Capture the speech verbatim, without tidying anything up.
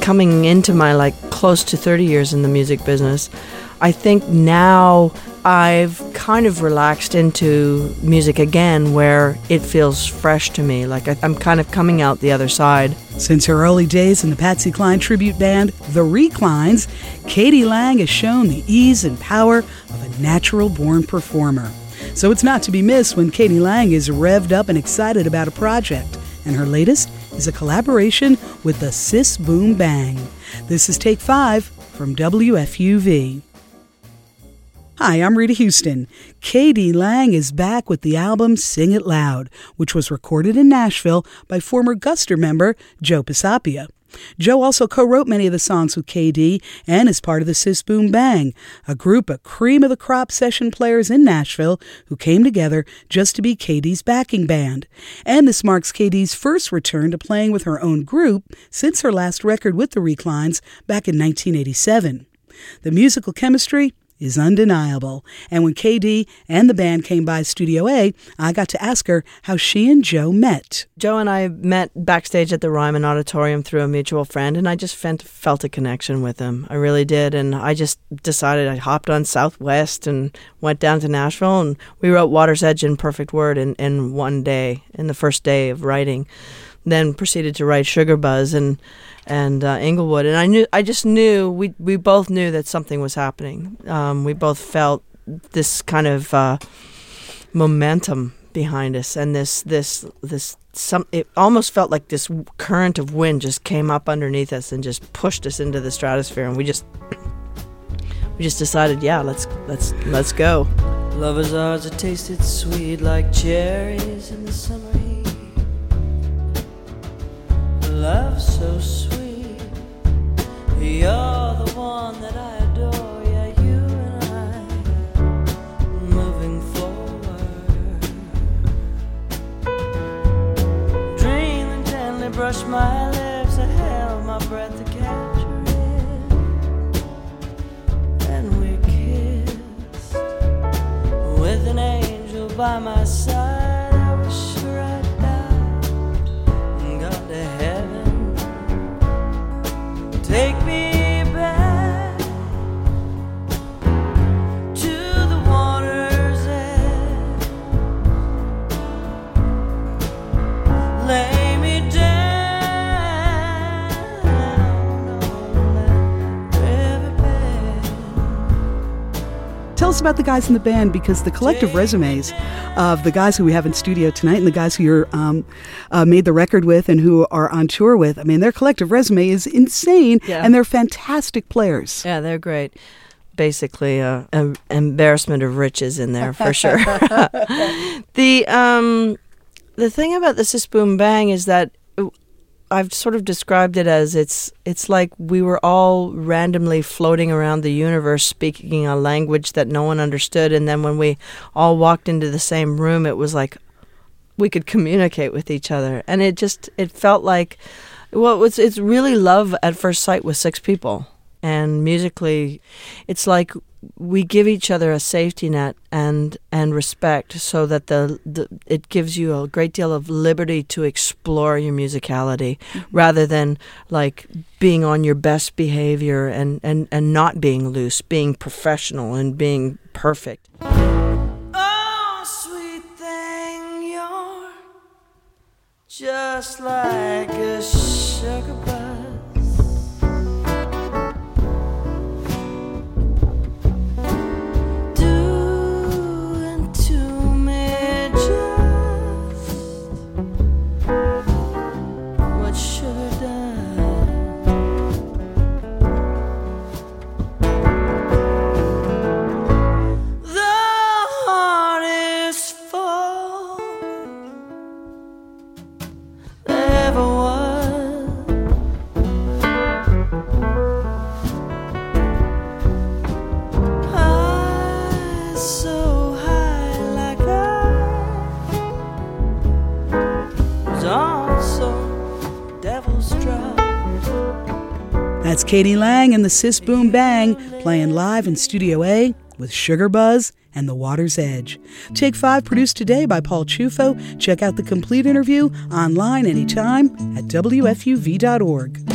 coming into my like close to thirty years in the music business, I think now I've kind of relaxed into music again where it feels fresh to me. Like I, I'm kind of coming out the other side. Since her early days in the Patsy Cline tribute band, The Reclines, k.d. lang has shown the ease and power of a natural-born performer. So it's not to be missed when k.d. lang is revved up and excited about a project. And her latest is a collaboration with the Sis Boom Bang. This is Take Five from W F U V. Hi, I'm Rita Houston. k.d. lang is back with the album Sing It Loud, which was recorded in Nashville by former Guster member Joe Pisapia. Joe also co-wrote many of the songs with K D and is part of the Sis Boom Bang, a group of cream-of-the-crop session players in Nashville who came together just to be K D's backing band. And this marks K D's first return to playing with her own group since her last record with the Reclines back in nineteen eighty-seven. The musical chemistry is undeniable, and when K D and the band came by Studio A, I got to ask her how she and Joe met. Joe and I met backstage at the Ryman Auditorium through a mutual friend, and I just felt, felt a connection with him. I really did, and I just decided I hopped on Southwest and went down to Nashville, and we wrote Water's Edge and Perfect Word in, in one day, in the first day of writing. Then proceeded to write Sugar Buzz and and uh, Inglewood, and I knew I just knew we we both knew that something was happening. Um, we both felt this kind of uh, momentum behind us, and this this this some. It almost felt like this current of wind just came up underneath us and just pushed us into the stratosphere, and we just we just decided, yeah, let's let's let's go. Lovers ours that tasted sweet like cherries in the summer heat. Love so sweet, you're the one that I adore. Yeah, you and I moving forward. Dream and gently brush my lips, I held my breath to capture it. And we kissed with an angel by my side. I was sure I'd die and gone to heaven. Take me back to the water's edge. Lay me down on that riverbed. Tell us about the guys in the band, because the collective resumes of the guys who we have in studio tonight and the guys who you're um, uh, made the record with and who are on tour with, I mean, their collective resume is insane, yeah. And they're fantastic players. Yeah, they're great. Basically, uh, an embarrassment of riches in there for sure. the um, the thing about the Sis Boom Bang is that I've sort of described it as it's it's like we were all randomly floating around the universe speaking a language that no one understood, and then when we all walked into the same room, it was like we could communicate with each other, and it just it felt like well it's it's really love at first sight with six people. And musically, it's like we give each other a safety net and and respect, so that the, the it gives you a great deal of liberty to explore your musicality, mm-hmm. rather than like being on your best behavior and, and, and not being loose, being professional and being perfect. Oh, sweet thing, you're just like a sugar buzz. That's k.d. lang and the Sis Boom Bang playing live in Studio A with Sugar Buzz and The Water's Edge. Take Five produced today by Paul Chufo. Check out the complete interview online anytime at W F U V dot org.